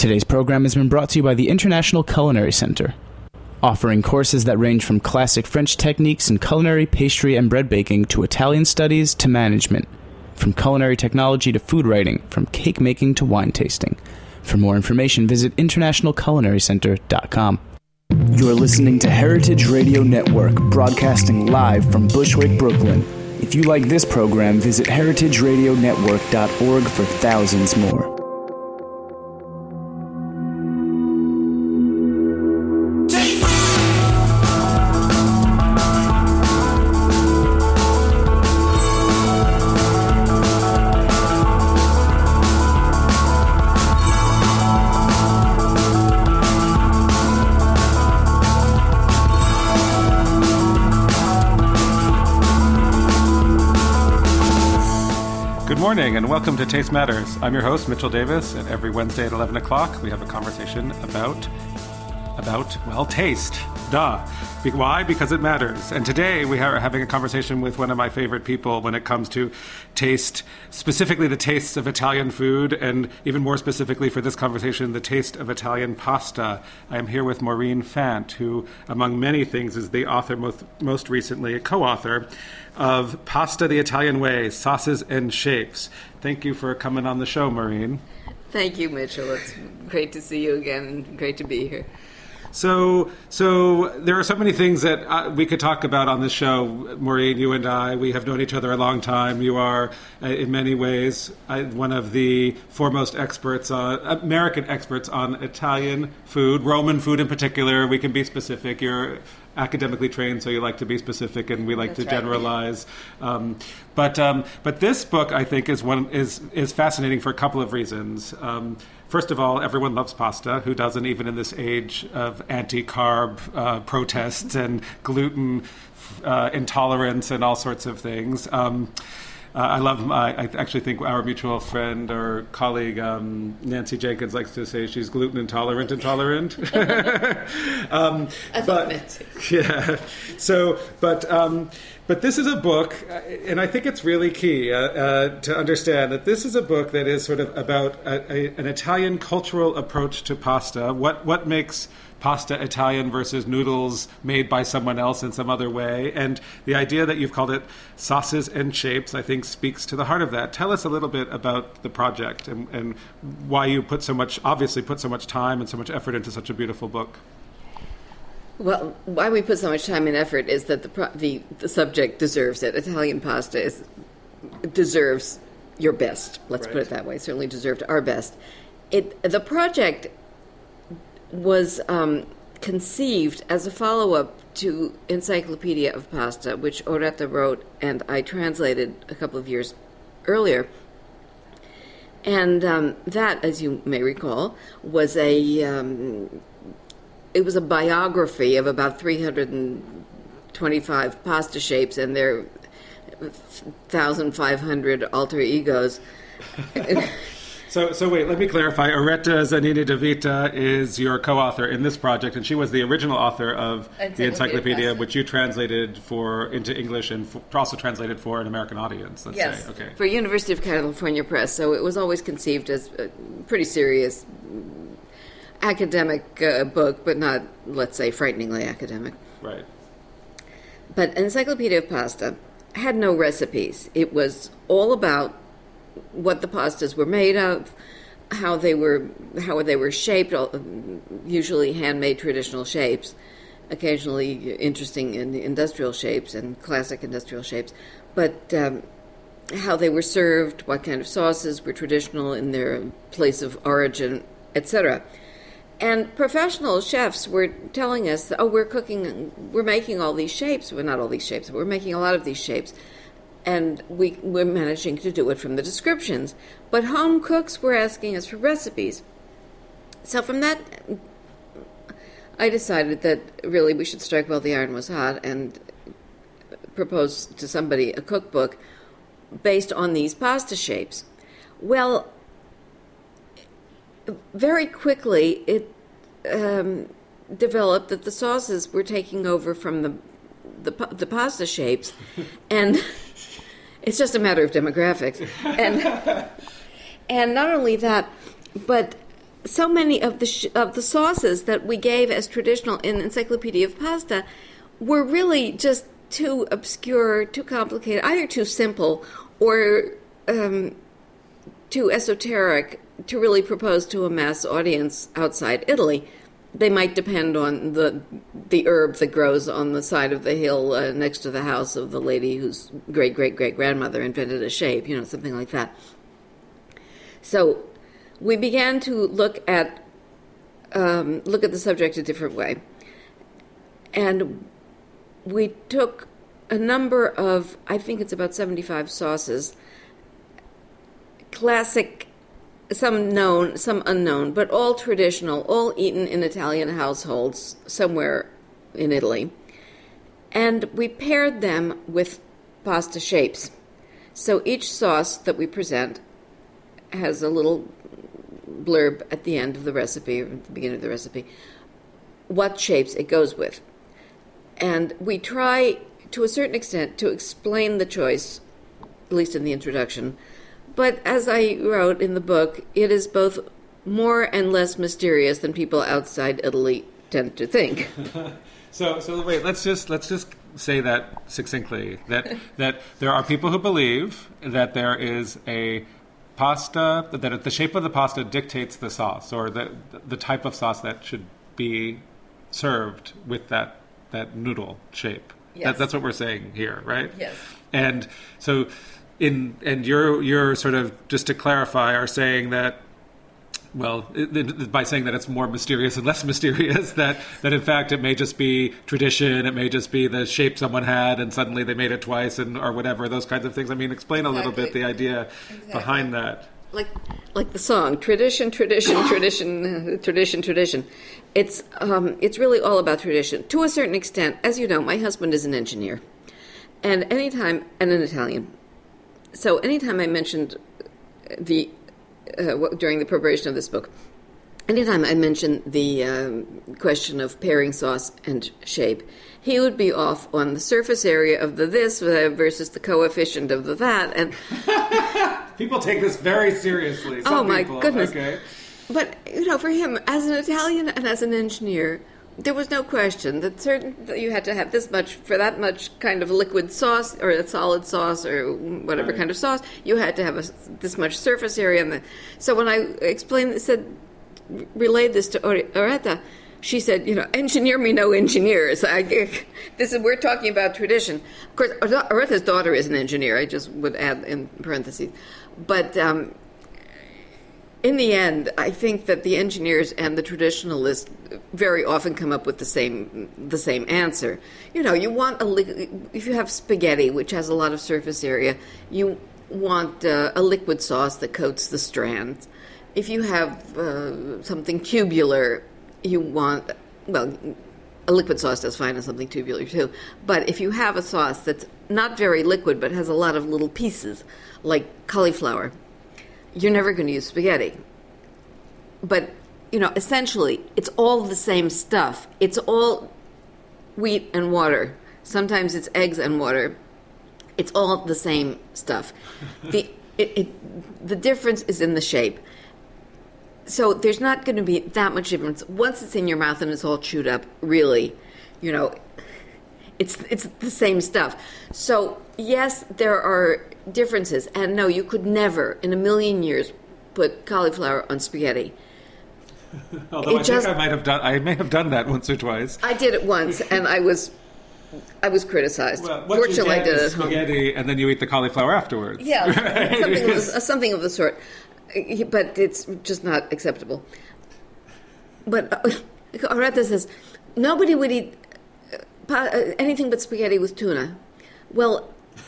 Today's program has been brought to you by the International Culinary Center, offering courses that range from classic French techniques in culinary, pastry, and bread baking to Italian studies to management, from culinary technology to food writing, from cake making to wine tasting. For more information, visit internationalculinarycenter.com. You're listening to Heritage Radio Network, broadcasting live from Bushwick, Brooklyn. If you like this program, visit heritageradionetwork.org for thousands more. Good morning and welcome to Taste Matters. I'm your host, Mitchell Davis, and every Wednesday at 11 o'clock we have a conversation about taste. Duh. Why? Because it matters. And today we are having a conversation with one of my favorite people when it comes to taste, specifically the tastes of Italian food, and even more specifically for this conversation, the taste of Italian pasta. I am here with Maureen Fant, who, among many things, is the author, most recently a co-author, of Pasta the Italian Way, Sauces and Shapes. Thank you for coming on the show, Maureen. Thank you, Mitchell. It's great to see you again and great to be here. So there are so many things that we could talk about on this show, Maureen, you and I. We have known each other a long time. You are, in many ways, one of the foremost experts, American experts on Italian food, Roman food in particular. We can be specific. You're academically trained, so you like to be specific, and we like to generalize. But this book, I think, is fascinating for a couple of reasons. First of all, everyone loves pasta. Who doesn't, even in this age of anti-carb protests and gluten intolerance and all sorts of things? I actually think our mutual friend or colleague, Nancy Jenkins, likes to say she's gluten intolerant. I love Nancy. Yeah. But this is a book, and I think it's really key to understand that this is a book that is sort of about an Italian cultural approach to pasta. What makes pasta Italian versus noodles made by someone else in some other way. And the idea that you've called it Sauces and Shapes, I think, speaks to the heart of that. Tell us a little bit about the project and why you put so much time and so much effort into such a beautiful book. Well, why we put so much time and effort is that the subject deserves it. Italian pasta deserves your best. Let's put it that way. Certainly deserved our best. The project was conceived as a follow-up to Encyclopedia of Pasta, which Oretta wrote and I translated a couple of years earlier. And that, as you may recall, was it was a biography of about 325 pasta shapes and their 1,500 alter egos. So wait, let me clarify. Oretta Zanini de Vita is your co-author in this project, and she was the original author of the Encyclopedia, which you translated into English and also translated for an American audience, let's say. Okay. For University of California Press. So it was always conceived as a pretty serious academic book, but not, let's say, frighteningly academic. Right. But Encyclopedia of Pasta had no recipes. It was all about what the pastas were made of, how they were shaped, usually handmade traditional shapes, occasionally interesting industrial shapes and classic industrial shapes, but how they were served, what kind of sauces were traditional in their place of origin, etc. And professional chefs were telling us, we're making all these shapes. Well, not all these shapes, but we're making a lot of these shapes. And we're managing to do it from the descriptions. But home cooks were asking us for recipes. So from that, I decided that really we should strike while the iron was hot and propose to somebody a cookbook based on these pasta shapes. Well, very quickly it developed that the sauces were taking over from the pasta shapes, and it's just a matter of demographics. And not only that, but so many of the sauces that we gave as traditional in Encyclopedia of Pasta were really just too obscure, too complicated, either too simple or too esoteric to really propose to a mass audience outside Italy. They might depend on the herb that grows on the side of the hill next to the house of the lady whose great-great-great-grandmother invented a shape, something like that. So we began to look at the subject a different way. And we took a number of, I think it's about 75 sauces, classic, some known, some unknown, but all traditional, all eaten in Italian households somewhere in Italy. And we paired them with pasta shapes. So each sauce that we present has a little blurb at the end of the recipe, or at the beginning of the recipe, what shapes it goes with. And we try, to a certain extent, to explain the choice, at least in the introduction. But as I wrote in the book, it is both more and less mysterious than people outside Italy tend to think. So wait, let's just say that succinctly, that there are people who believe that there is a pasta, that the shape of the pasta dictates the sauce, or the type of sauce that should be served with that noodle shape. Yes. That's what we're saying here, right? Yes. And so you're sort of, just to clarify, are saying that, well, by saying that it's more mysterious and less mysterious, that in fact it may just be tradition, it may just be the shape someone had and suddenly they made it twice, or whatever, those kinds of things. I mean, explain a little bit the idea behind that. Like the song, tradition, tradition, tradition, tradition, tradition. It's really all about tradition. To a certain extent, as you know, my husband is an engineer. And an Italian. So anytime I mentioned during the preparation of this book, anytime I mentioned the question of pairing sauce and shape, he would be off on the surface area of the this versus the coefficient of the that. And people take this very seriously. Some my goodness. Okay. But, for him, as an Italian and as an engineer, there was no question that you had to have this much, for that much kind of liquid sauce or a solid sauce or whatever kind of sauce, you had to have this much surface area. So when I relayed this to Oretta, she said, engineer me no engineers. We're talking about tradition. Of course, Oretta's daughter is an engineer, I just would add in parentheses. But in the end, I think that the engineers and the traditionalists very often come up with the same answer. You want if you have spaghetti, which has a lot of surface area, you want a liquid sauce that coats the strands. If you have something tubular, you want, a liquid sauce does fine as something tubular too. But if you have a sauce that's not very liquid but has a lot of little pieces, like cauliflower, you're never going to use spaghetti. But, essentially, it's all the same stuff. It's all wheat and water. Sometimes it's eggs and water. It's all the same stuff. The difference is in the shape. So there's not going to be that much difference. Once it's in your mouth and it's all chewed up, really, it's the same stuff. So, yes, there are differences. And no, you could never, in a million years, put cauliflower on spaghetti. Although I think I may have done that once or twice. I did it once, and I was criticized. Well, what Fortunately, you get is spaghetti, and then you eat the cauliflower afterwards. Yeah, right? something of the sort. But it's just not acceptable. But Oretta says, nobody would eat anything but spaghetti with tuna. Well,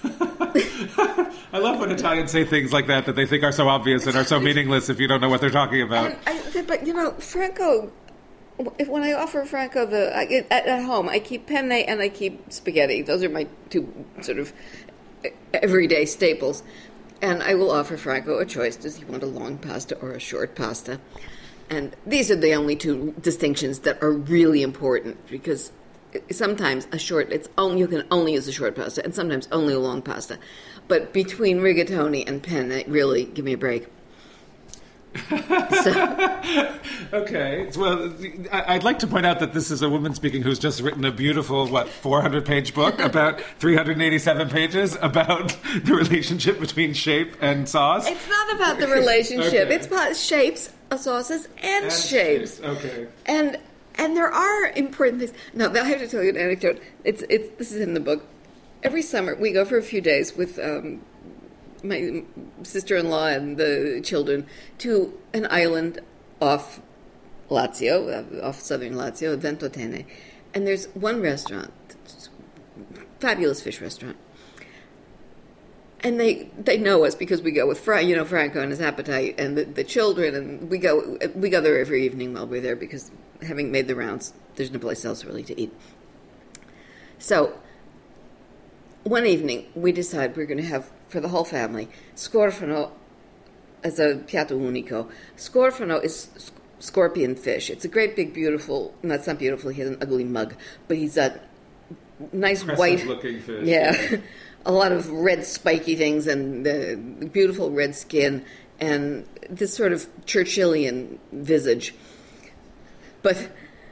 I love when Italians say things like that they think are so obvious and are so meaningless if you don't know what they're talking about. But Franco, when I offer Franco at home, I keep penne and I keep spaghetti. Those are my two sort of everyday staples. And I will offer Franco a choice. Does he want a long pasta or a short pasta? And these are the only two distinctions that are really important, because sometimes you can only use a short pasta, and sometimes only a long pasta. But between rigatoni and penne, really, give me a break. Okay. Well, I'd like to point out that this is a woman speaking who's just written a beautiful, 400-page book about 387 pages about the relationship between shape and sauce. It's not about the relationship. Okay. It's about shapes, sauces, and shapes. Okay. And there are important things. Now, I have to tell you an anecdote. This is in the book. Every summer, we go for a few days with my sister-in-law and the children to an island off Lazio, off southern Lazio, Ventotene. And there's one restaurant, fabulous fish restaurant. And they know us because we go with Franco and his appetite and the children, and we go there every evening while we're there because having made the rounds, there's no place else really to eat. So one evening we decide we're going to have for the whole family scorfano as a piatto unico. Scorfano is scorpion fish. It's a great big beautiful. No, it's not beautiful. He has an ugly mug, but he's a nice white looking fish. Yeah. A lot of red spiky things and the beautiful red skin and this sort of Churchillian visage. But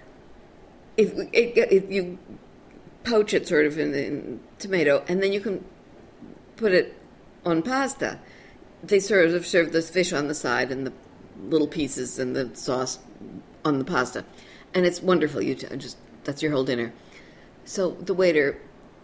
if you poach it sort of in tomato, and then you can put it on pasta. They sort of serve this fish on the side and the little pieces and the sauce on the pasta. And it's wonderful. That's your whole dinner. So the waiter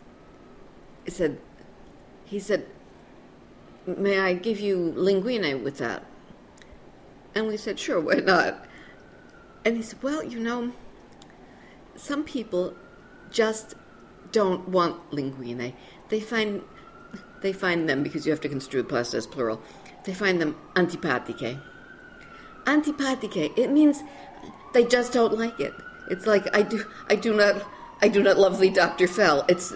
he said, may I give you linguine with that? And we said, sure, why not? And he said, well, some people just don't want linguine. They find them, because you have to construe pasta as plural, they find them antipatiche. Antipatiche, it means they just don't like it. It's like, I do not love thee, Dr. Fell. It's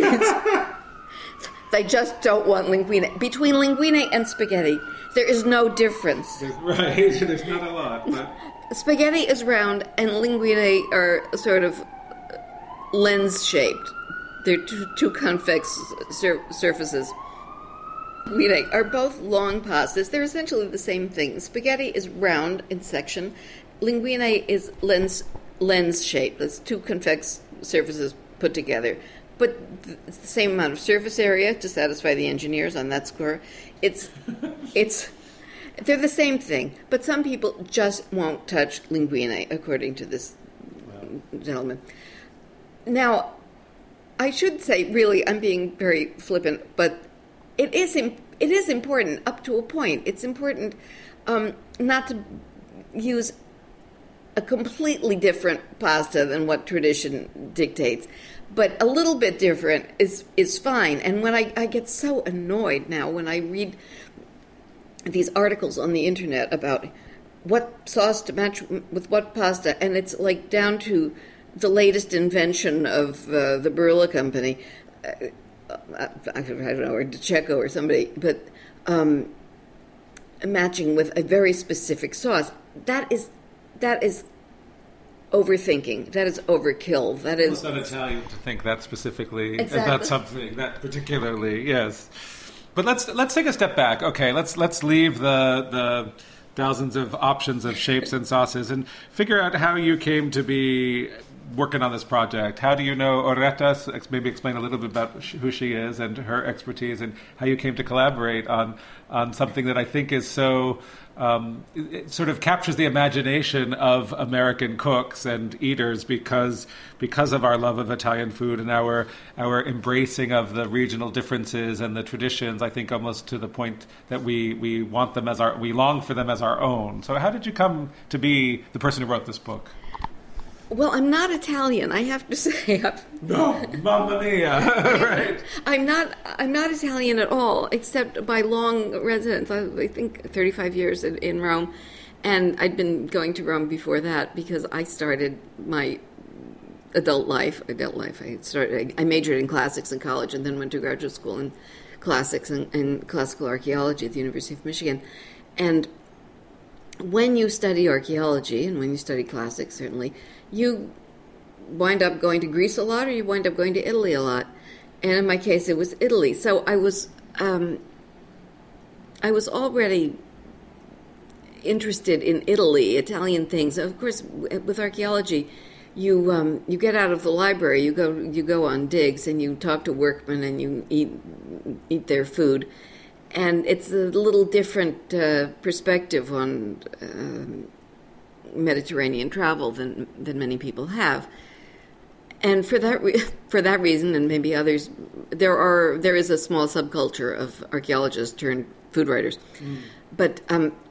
they just don't want linguine. Between linguine and spaghetti, there is no difference. Right, there's not a lot. But spaghetti is round and linguine are sort of lens-shaped. They're two convex surfaces. Linguine are both long pastas. They're essentially the same thing. Spaghetti is round in section. Linguine is lens-shaped. It's two convex surfaces put together. But it's the same amount of surface area to satisfy the engineers on that score. They're the same thing. But some people just won't touch linguine, according to this gentleman. Now, I should say, really, I'm being very flippant, but it is important up to a point. It's important not to use a completely different pasta than what tradition dictates, but a little bit different is fine. And when I get so annoyed now when I read these articles on the internet about what sauce to match with what pasta, and it's like down to the latest invention of the Barilla company, I don't know, or DeCecco or somebody, but matching with a very specific sauce. That is overthinking. That is overkill. That is. It's not Italian to think that specifically Exactly. about something that particularly. Yes, but let's take a step back. Okay, let's leave the thousands of options of shapes and sauces and figure out how you came to be working on this project. How do you know Oretta? Maybe explain a little bit about who she is and her expertise and how you came to collaborate on something that I think is so it sort of captures the imagination of American cooks and eaters because of our love of Italian food and our embracing of the regional differences and the traditions. I think almost to the point that we want them we long for them as our own. So how did you come to be the person who wrote this book? Well, I'm not Italian, I have to say. No, mamma mia! Right. I'm not Italian at all, except by long residence. I think 35 years in Rome, and I'd been going to Rome before that because I started my adult life. I majored in classics in college, and then went to graduate school in classics and classical archaeology at the University of Michigan, and when you study archaeology and when you study classics, certainly, you wind up going to Greece a lot or you wind up going to Italy a lot. And in my case, it was Italy. So I was already interested in Italy, Italian things. Of course, with archaeology, you get out of the library, you go on digs, and you talk to workmen, and you eat their food, and it's a little different perspective on Mediterranean travel than many people have. And for that reason, and maybe others, there is a small subculture of archaeologists turned food writers. But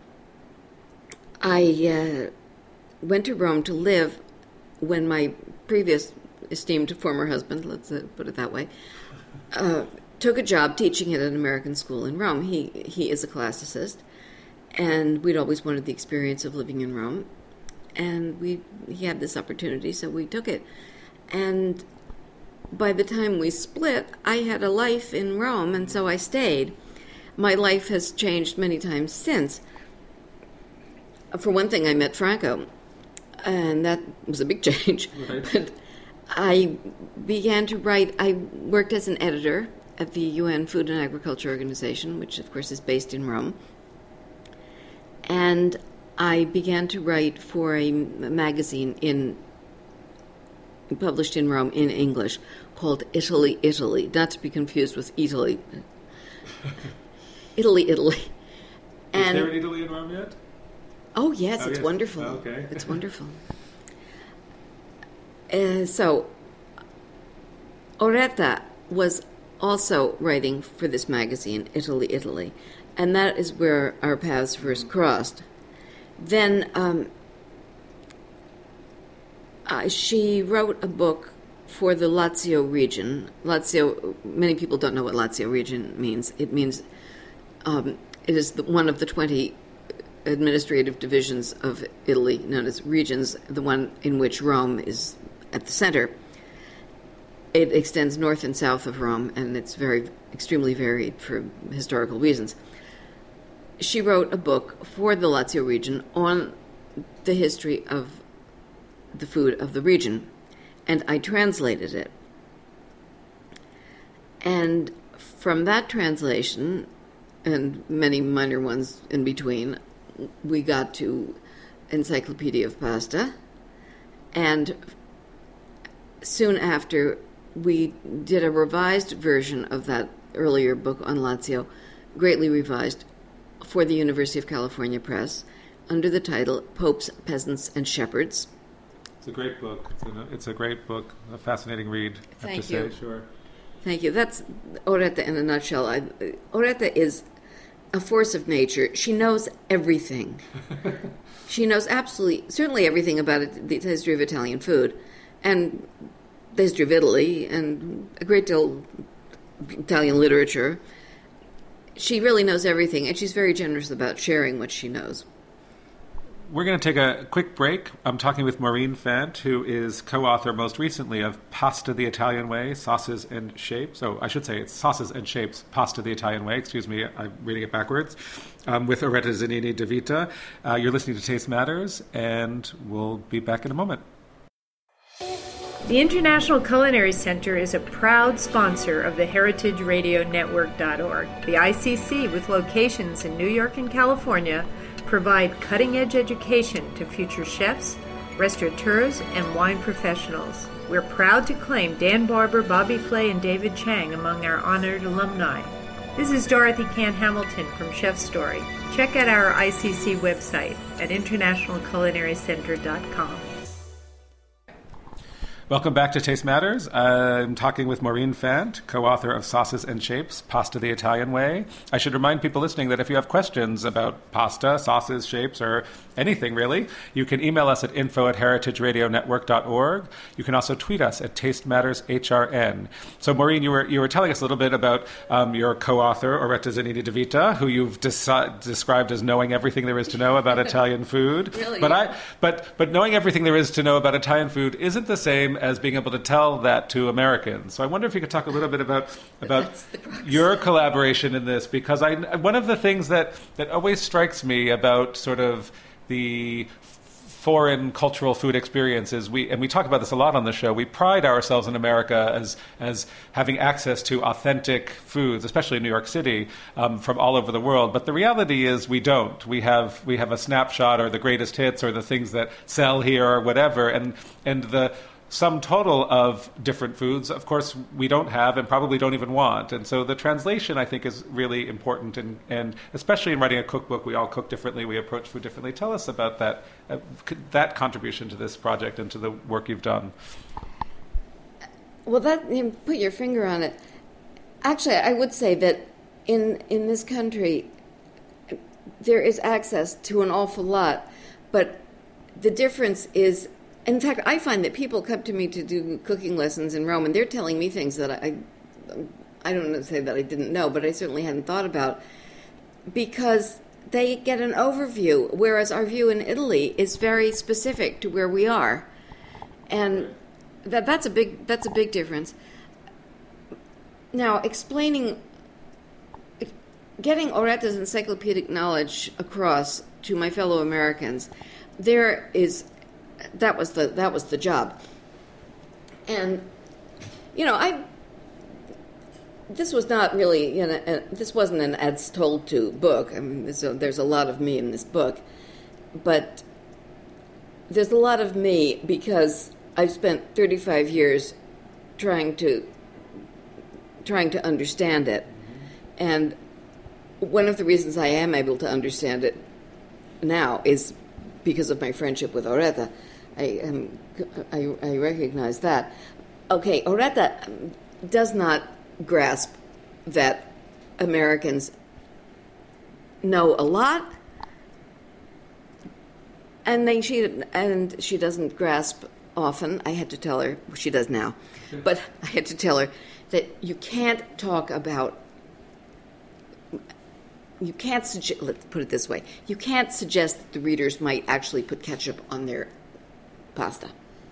I went to Rome to live when my previous esteemed former husband, let's put it that way, took a job teaching at an American school in Rome. He is a classicist, and we'd always wanted the experience of living in Rome, and he had this opportunity, so we took it. And by the time we split, I had a life in Rome, and so I stayed. My life has changed many times since. For one thing, I met Franco, and that was a big change. Right. But I began to write. I worked as an editor at the UN Food and Agriculture Organization, which, of course, is based in Rome. And I began to write for a magazine published in Rome in English, called Italy, Italy, not to be confused with Italy. Italy. And, is there an Italy in Rome yet? Oh, yes, it's wonderful. Oh, okay. It's wonderful. So, Oretta was also writing for this magazine, Italy, Italy, and that is where our paths first crossed. Then she wrote a book for the Lazio region. Lazio, many people don't know what Lazio region means. It means it is one of the 20 administrative divisions of Italy, known as regions, the one in which Rome is at the center. It extends north and south of Rome, and it's extremely varied for historical reasons. She wrote a book for the Lazio region on the history of the food of the region, and I translated it. And from that translation, and many minor ones in between, we got to Encyclopedia of Pasta, and soon after we did a revised version of that earlier book on Lazio, greatly revised, for the University of California Press, under the title Popes, Peasants, and Shepherds. It's a great book. It's a great book, a fascinating read, I have to say. Sure. Thank you. That's Oretta in a nutshell. Oretta is a force of nature. She knows everything. She knows certainly everything about the history of Italian food, and the history of Italy, and a great deal of Italian literature. She really knows everything, and she's very generous about sharing what she knows. We're going to take a quick break. I'm talking with Maureen Fant, who is co-author most recently of Pasta the Italian Way, Sauces and Shapes. Oh, I should say it's Sauces and Shapes, Pasta the Italian Way. Excuse me, I'm reading it backwards. With Oretta Zanini de Vita. You're listening to Taste Matters, and we'll be back in a moment. The International Culinary Center is a proud sponsor of the HeritageRadioNetwork.org. The ICC, with locations in New York and California, provide cutting-edge education to future chefs, restaurateurs, and wine professionals. We're proud to claim Dan Barber, Bobby Flay, and David Chang among our honored alumni. This is Dorothy Cann Hamilton from Chef Story. Check out our ICC website at internationalculinarycenter.com. Welcome back to Taste Matters. I'm talking with Maureen Fant, co-author of Sauces and Shapes, Pasta the Italian Way. I should remind people listening that if you have questions about pasta, sauces, shapes, or anything really, you can email us at info@heritageradionetwork.org. You can also tweet us at TasteMattersHRN. So Maureen, you were telling us a little bit about your co-author, Oretta Zanini de Vita, who you've described as knowing everything there is to know about Italian food. Really? But knowing everything there is to know about Italian food isn't the same as being able to tell that to Americans. So I wonder if you could talk a little bit about your collaboration in this, because one of the things that always strikes me about sort of the foreign cultural food experiences. We talk about this a lot on the show. We pride ourselves in America as having access to authentic foods, especially in New York City, from all over the world. But the reality is we don't. We have a snapshot or the greatest hits or the things that sell here or whatever, and the sum total of different foods, of course, we don't have and probably don't even want. And so the translation, I think, is really important. And especially in writing a cookbook, we all cook differently, we approach food differently. Tell us about that contribution to this project and to the work you've done. Well, that you put your finger on it. Actually, I would say that in this country, there is access to an awful lot, but the difference is, in fact, I find that people come to me to do cooking lessons in Rome, and they're telling me things that I don't want to say that I didn't know, but I certainly hadn't thought about, because they get an overview, whereas our view in Italy is very specific to where we are, and that's a big difference. Now, getting Oretta's encyclopedic knowledge across to my fellow Americans, that was the job. And this was not really this wasn't an as told to book. I mean, there's a lot of me in this book, but there's a lot of me because I've spent 35 years trying to understand it, and one of the reasons I am able to understand it now is because of my friendship with Oretta. I recognize that. Okay, Oretta does not grasp that Americans know a lot, and she doesn't grasp often. I had to tell her, she does now, but I had to tell her that you can't talk about. You can't suggest. Let's put it this way: you can't suggest that the readers might actually put ketchup on their pasta.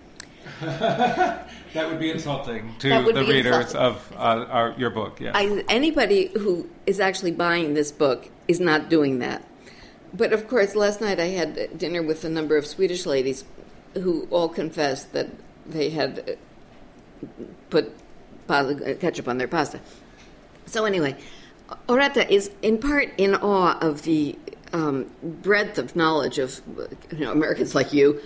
That would be insulting to the readers of your book. Yeah. Anybody who is actually buying this book is not doing that. But of course, last night I had dinner with a number of Swedish ladies who all confessed that they had put ketchup on their pasta. So anyway, Oretta is in part in awe of the breadth of knowledge of Americans like you,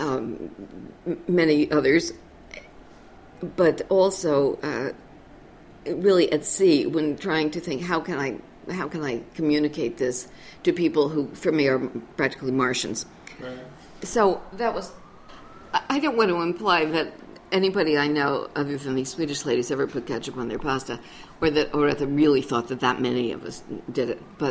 many others, but also really at sea when trying to think how can I communicate this to people who for me are practically Martians. Right. So that was. I don't want to imply that anybody I know other than these Swedish ladies ever put ketchup on their pasta, or that Oretta really thought that many of us did it. But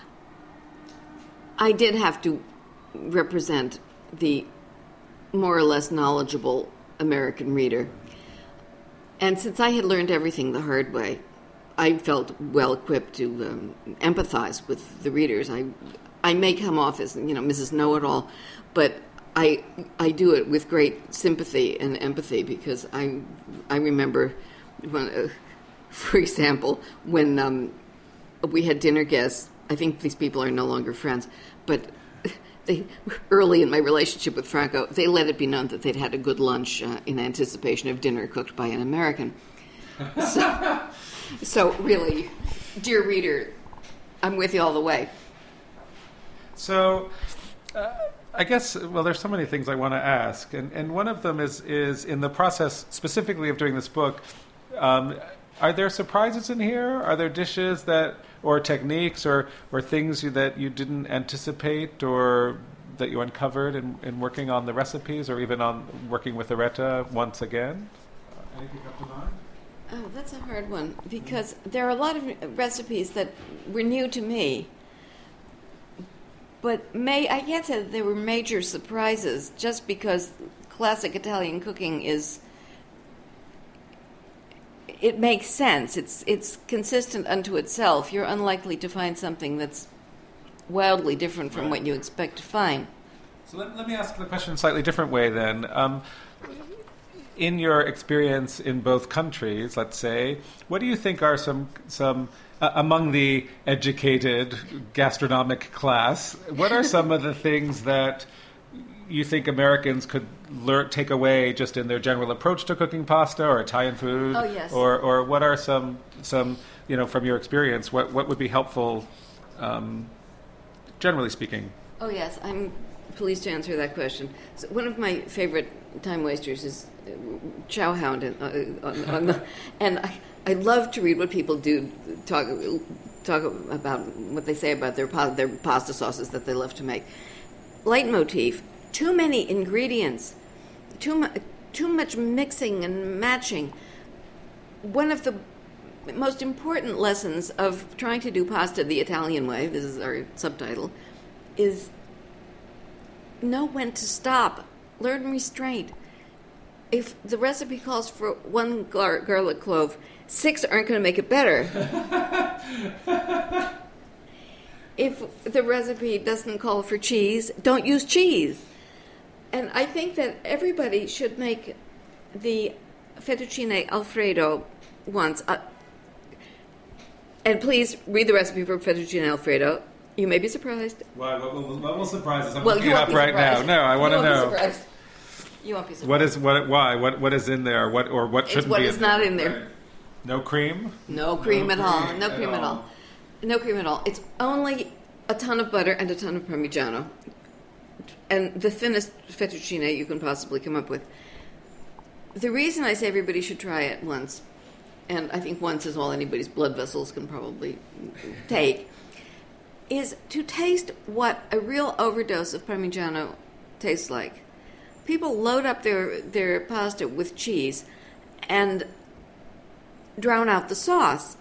I did have to represent the more or less knowledgeable American reader. And since I had learned everything the hard way, I felt well equipped to empathize with the readers. I may come off as Mrs. Know-It-All, but I do it with great sympathy and empathy because I remember when, for example, when we had dinner guests. I think these people are no longer friends, but they early in my relationship with Franco, they let it be known that they'd had a good lunch in anticipation of dinner cooked by an American. So really, dear reader, I'm with you all the way. So. I guess, well, there's so many things I want to ask, and one of them is in the process specifically of doing this book, are there surprises in here? Are there dishes or techniques or things that you didn't anticipate or that you uncovered in working on the recipes or even on working with Oretta once again? Anything come to mind? Oh, that's a hard one because there are a lot of recipes that were new to me. But I can't say that there were major surprises just because classic Italian cooking it makes sense. It's consistent unto itself. You're unlikely to find something that's wildly different from what you expect to find. So let me ask the question in a slightly different way then. In your experience in both countries, let's say, what do you think are some among the educated gastronomic class, what are some of the things that you think Americans could take away just in their general approach to cooking pasta or Italian food? Oh, yes. Or what are some from your experience, what would be helpful, generally speaking? Oh, yes. I'm pleased to answer that question. So one of my favorite time wasters is Chowhound, and I love to read what people do talk about what they say about their pasta sauces that they love to make. Leitmotif: too many ingredients, too much mixing and matching. One of the most important lessons of trying to do pasta the Italian way, this is our subtitle, is know when to stop. Learn restraint. If the recipe calls for 1 garlic clove, 6 aren't going to make it better. If the recipe doesn't call for cheese, don't use cheese. And I think that everybody should make the fettuccine Alfredo once. And please read the recipe for fettuccine Alfredo. You may be surprised. Why? What will surprise us? I'm Well, looking you it won't up be right now. surprised. No, I want to know. You won't be surprised. Why? What is in there? What shouldn't It's what be is not in there. Right. No cream? No cream at all. cream No at cream at all. No cream at all. It's only a ton of butter and a ton of Parmigiano. And the thinnest fettuccine you can possibly come up with. The reason I say everybody should try it once, and I think once is all anybody's blood vessels can probably take, is to taste what a real overdose of Parmigiano tastes like. People load up their pasta with cheese and drown out the sauce.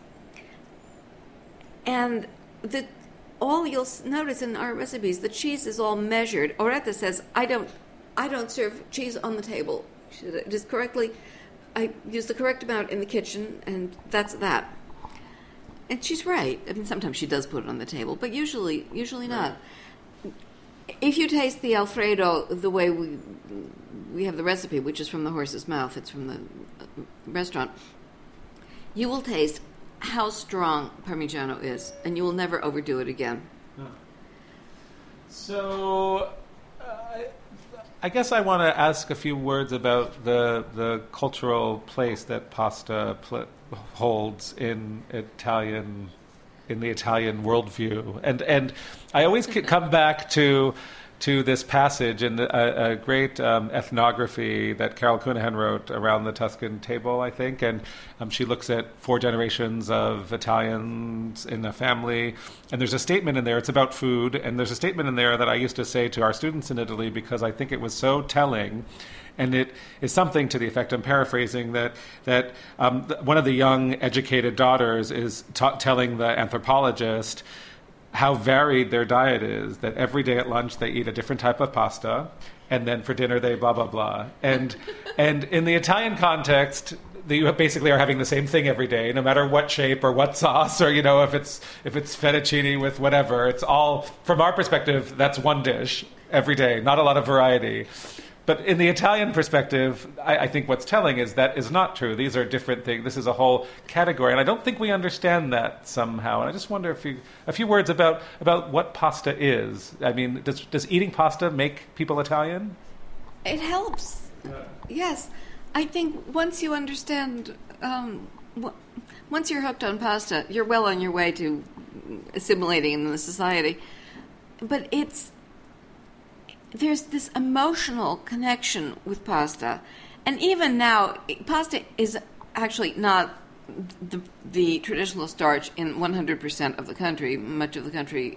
And all you'll notice in our recipes, the cheese is all measured. Oretta says, I don't serve cheese on the table. Just correctly, I use the correct amount in the kitchen, and that's that. And she's right. I mean, sometimes she does put it on the table, but usually not. If you taste the Alfredo the way we have the recipe, which is from the horse's mouth, it's from the restaurant, you will taste how strong Parmigiano is, and you will never overdo it again. So, I guess I want to ask a few words about the cultural place that pasta holds in the Italian worldview, and I always come back to this passage in a great ethnography that Carol Cunahan wrote, Around the Tuscan Table, I think, and she looks at 4 generations of Italians in a family, and there's a statement in there, it's about food, and there's a statement in there that I used to say to our students in Italy because I think it was so telling. And it is something to the effect, I'm paraphrasing, that one of the young educated daughters is telling the anthropologist how varied their diet is, that every day at lunch they eat a different type of pasta, and then for dinner they blah, blah, blah. And in the Italian context, you basically are having the same thing every day, no matter what shape or what sauce, or, if it's fettuccine with whatever. It's all, from our perspective, that's one dish every day, not a lot of variety. But in the Italian perspective, I think what's telling is that is not true. These are different things. This is a whole category, and I don't think we understand that somehow. And I just wonder if a few words about what pasta is. I mean, does eating pasta make people Italian? It helps. Yes. I think once you understand, once you're hooked on pasta, you're well on your way to assimilating in the society. But there's this emotional connection with pasta. And even now, pasta is actually not the traditional starch in 100% of the country. Much of the country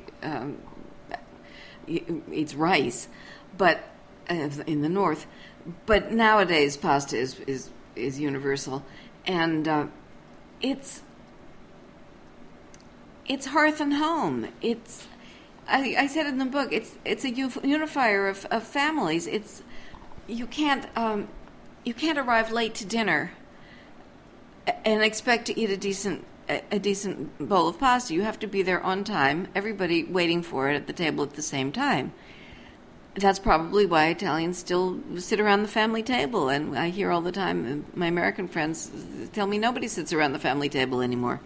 eats rice, but in the north. But nowadays, pasta is universal. And it's hearth and home. I said in the book, it's a unifier of families. You can't arrive late to dinner and expect to eat a decent bowl of pasta. You have to be there on time. Everybody waiting for it at the table at the same time. That's probably why Italians still sit around the family table. And I hear all the time, my American friends tell me nobody sits around the family table anymore.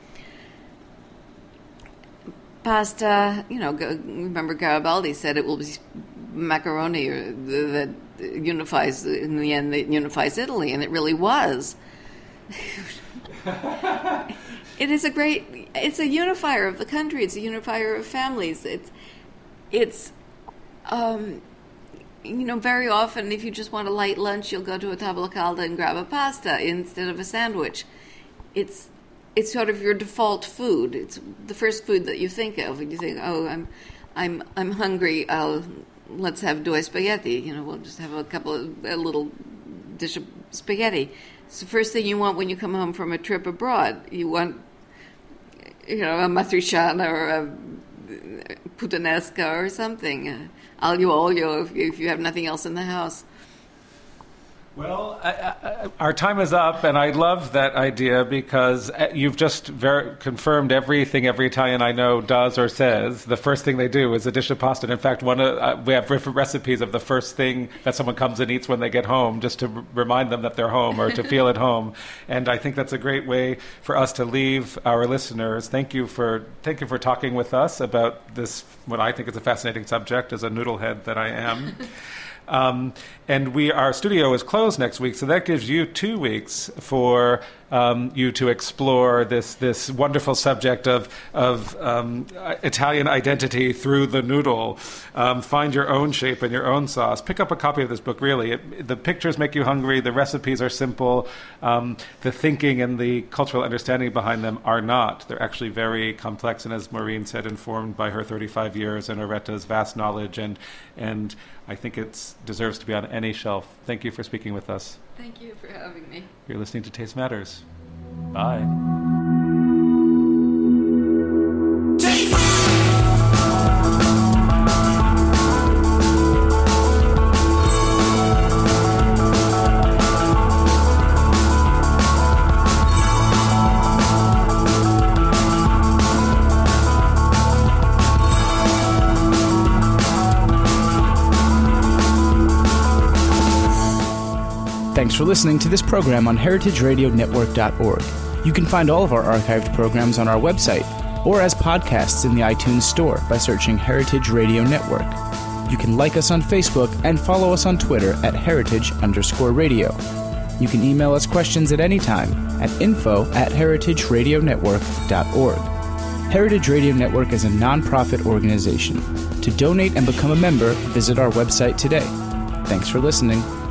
Pasta, remember Garibaldi said it will macaroni that unifies, in the end, that unifies Italy, and it really was. It's a unifier of the country. It's a unifier of families. It's very often, if you just want a light lunch, you'll go to a tavola calda and grab a pasta instead of a sandwich. It's sort of your default food. It's the first food that you think of when you think, "Oh, I'm hungry. Let's have due spaghetti." We'll just have a little dish of spaghetti. It's the first thing you want when you come home from a trip abroad. You want, a matriciana or a puttanesca or something, aglio olio if you have nothing else in the house. Well, our time is up, and I love that idea because you've just confirmed everything every Italian I know does or says. The first thing they do is a dish of pasta. And in fact, we have different recipes of the first thing that someone comes and eats when they get home, just to remind them that they're home or to feel at home. And I think that's a great way for us to leave our listeners. Thank you for talking with us about this, what I think is a fascinating subject, as a noodlehead that I am. And our studio is closed next week, so that gives you 2 weeks for you to explore this wonderful subject of Italian identity through the noodle. Find your own shape and your own sauce. Pick up a copy of this book, really. The pictures make you hungry. The recipes are simple. The thinking and the cultural understanding behind them are not. They're actually very complex, and as Maureen said, informed by her 35 years and Oretta's vast knowledge, and I think it deserves to be on any shelf. Thank you for speaking with us. Thank you for having me. You're listening to Taste Matters. Bye. Thanks for listening to this program on heritageradionetwork.org. You can find all of our archived programs on our website or as podcasts in the iTunes Store by searching Heritage Radio Network. You can like us on Facebook and follow us on Twitter at @heritage_radio. You can email us questions at any time at info@heritageradionetwork.org. Heritage Radio Network is a nonprofit organization. To donate and become a member, visit our website today. Thanks for listening.